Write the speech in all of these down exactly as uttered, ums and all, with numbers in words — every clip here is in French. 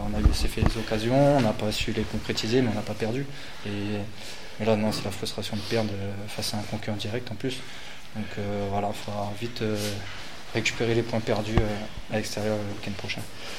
on a eu assez fait des occasions, on n'a pas su les concrétiser, mais on n'a pas perdu. Et, et là, non, c'est la frustration de perdre face à un concurrent direct en plus. Donc euh, voilà, il faudra vite euh, récupérer les points perdus euh, à l'extérieur le week-end prochain.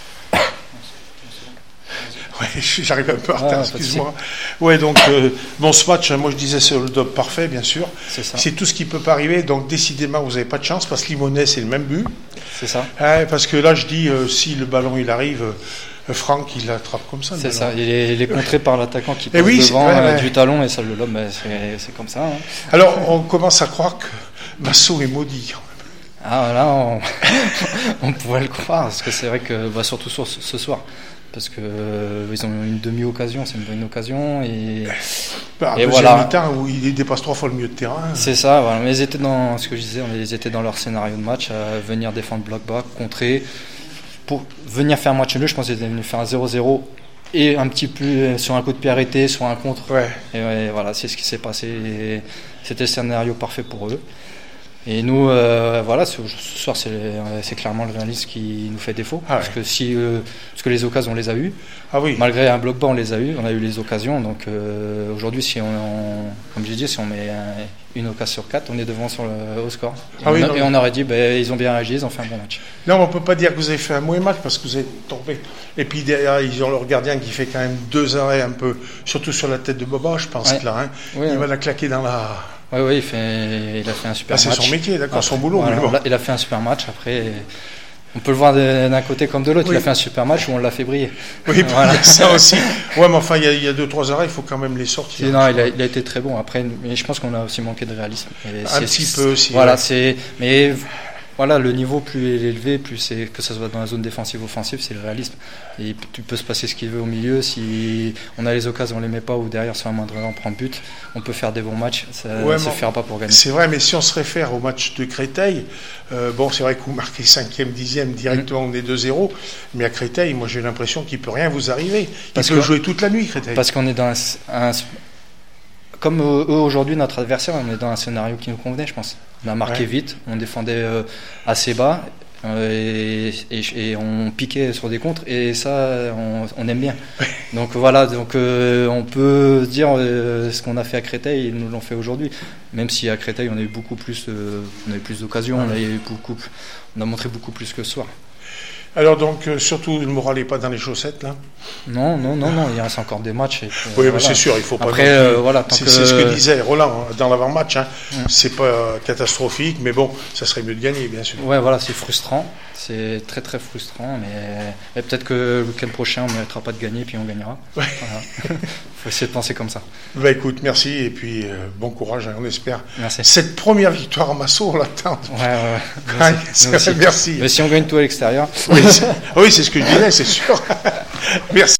Ouais, j'arrive un peu en retard, ouais, excuse-moi. Ouais, donc euh, bon, ce match, moi je disais c'est le top parfait, bien sûr. C'est ça. C'est tout ce qui peut pas arriver. Donc décidément, vous n'avez pas de chance parce que Limonest c'est le même but. C'est ça. Ouais, parce que là, je dis euh, si le ballon il arrive, euh, Franck il l'attrape comme ça. C'est ça. Il est, il est contré par l'attaquant qui passe oui, devant ouais, euh, ouais. du talon et ça le lobe. Bah, c'est, c'est comme ça. Hein. Alors on commence à croire que Massot est maudit. Ah là, on, on pourrait le croire parce que c'est vrai que bah, surtout sur, ce soir. Parce que euh, ils ont une demi-occasion, c'est une bonne occasion et, bah, et voilà. Mi-temps où il dépasse trois fois le milieu de terrain. C'est ça, voilà. Mais ils étaient dans ce que je disais, ils étaient dans leur scénario de match, à venir défendre bloc bas, contrer, pour venir faire un match nul. Je pense qu'ils étaient venus faire un zéro zéro et un petit peu sur un coup de pied arrêté, sur un contre. Ouais. Et ouais, voilà, c'est ce qui s'est passé. Et c'était le scénario parfait pour eux. Et nous, euh, voilà, ce, ce soir, c'est, c'est clairement le réalisme qui nous fait défaut. Ah ouais. Parce que si, euh, parce que les occasions, on les a eues. Ah oui. Malgré un bloc bas, on les a eues. On a eu les occasions. Donc euh, aujourd'hui, si on, on, comme j'ai dit, si on met un, une occasion sur quatre, on est devant sur le, au score. Et, ah on, oui, a, non, et on aurait dit, ben, ils ont bien réagi, ils ont fait un bon match. Non, on peut pas dire que vous avez fait un mauvais match parce que vous êtes tombé. Et puis derrière, ils ont leur gardien qui fait quand même deux arrêts un peu, surtout sur la tête de Boba, je pense, ouais. Là. Hein. Oui, il ouais. va la claquer dans la. Oui, oui, il, fait, il a fait un super ah, c'est match. C'est son métier, d'accord, après, son boulot. Voilà, mais bon. Il a fait un super match. Après, on peut le voir d'un côté comme de l'autre. Oui. Il a fait un super match où on l'a fait briller. Oui, voilà. Ça aussi. Ouais, mais enfin, il y a, il y a deux, trois arrêts, il faut quand même les sortir. Non, il a, il a été très bon. Après, mais je pense qu'on a aussi manqué de réalisme. Et un c'est, petit peu aussi. Voilà, ouais. c'est. Mais voilà, le niveau plus élevé, plus c'est que ce soit dans la zone défensive ou offensive, c'est le réalisme. Et tu peux se passer ce qu'il veut au milieu. Si on a les occasions, on les met pas, ou derrière sur un moindre on prend but, on peut faire des bons matchs. Ça ne ouais, suffira pas pour gagner. C'est vrai, mais si on se réfère au match de Créteil, euh, bon, c'est vrai que vous marquez cinquième, dixième directement, mmh. on est deux zéro, mais à Créteil, moi j'ai l'impression qu'il peut rien vous arriver. Il parce peut que, jouer toute la nuit, Créteil. Parce qu'on est dans un, un comme eux aujourd'hui, notre adversaire, on est dans un scénario qui nous convenait, je pense. On a marqué ouais. vite, on défendait euh, assez bas euh, et, et, et on piquait sur des contres et ça, on, on aime bien. Ouais. Donc voilà, donc euh, on peut dire euh, ce qu'on a fait à Créteil, ils nous l'ont fait aujourd'hui. Même si à Créteil, on a eu beaucoup plus, euh, on a eu plus d'occasions, ouais. on a eu beaucoup, on a montré beaucoup plus que ce soir. Alors donc, euh, surtout, le moral n'est pas dans les chaussettes, là ? Non, non, non, non, il reste encore des matchs. Et, euh, oui, voilà. mais c'est sûr, il faut pas... Après, euh, voilà, tant c'est, que... c'est ce que disait Roland dans l'avant-match, hein. mm. C'est pas catastrophique, mais bon, ça serait mieux de gagner, bien sûr. Ouais, voilà, c'est frustrant, c'est très très frustrant, mais et peut-être que le week-end prochain, on ne méritera pas de gagner, puis on gagnera. Ouais. Voilà. Faut essayer de penser comme ça. Bah écoute, merci, et puis euh, bon courage, hein, on espère. Merci. Cette première victoire à Massot, on l'attend. Ouais, ouais. Merci. c'est, c'est, merci. Mais si on gagne tout à l'extérieur... Oui, c'est, oui, c'est ce que je disais, c'est sûr. Merci.